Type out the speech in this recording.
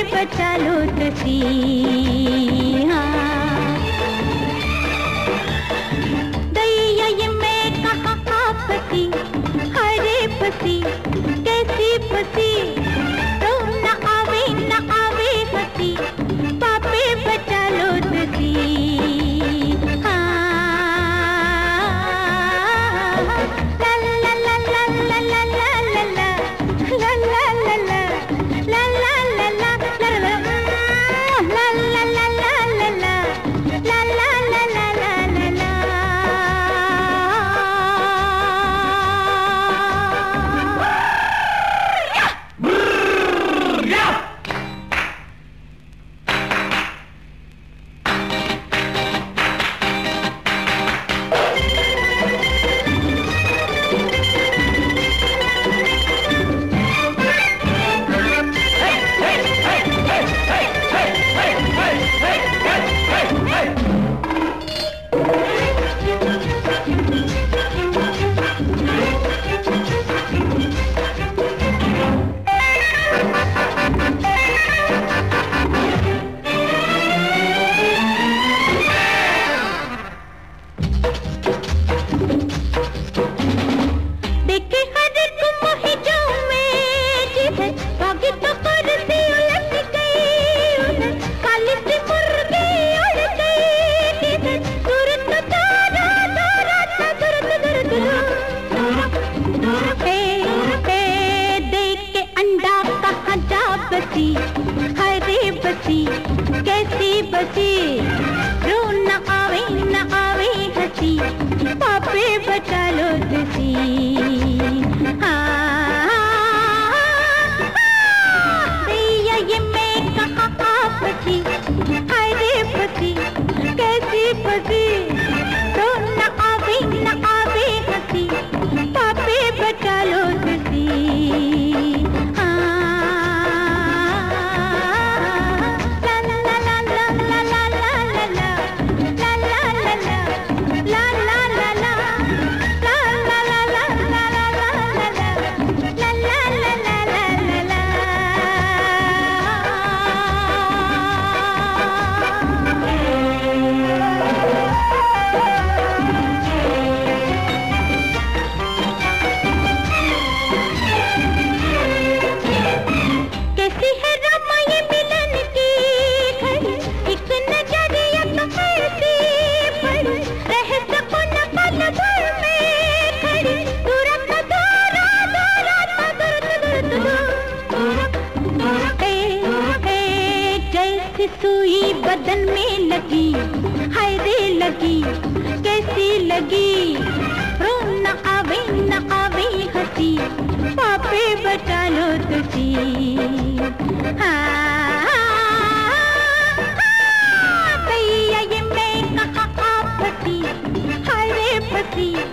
बचा लो तुसी। हाँ दैया ये मैं कहाँ फंसी, हरे फंसी कैसी फंसी, तो न आवे हंसी, पापे बचा लो तुसी। बसी हरे बसी कैसी बसी, रो न आवे हंसी, पापे बचा लो तुसी। दैया ये मैं कहाँ फंसी, हरे फंसी कैसी फंसी, रो न आवे हंसी, पापे बचा लो तुसी। सुई बदन में लगी, हाय रे लगी कैसी लगी, रो न आवे हंसी, पापे बचा लो तुसी। दैया ये मैं कहाँ फंसी, हाय रे फंसी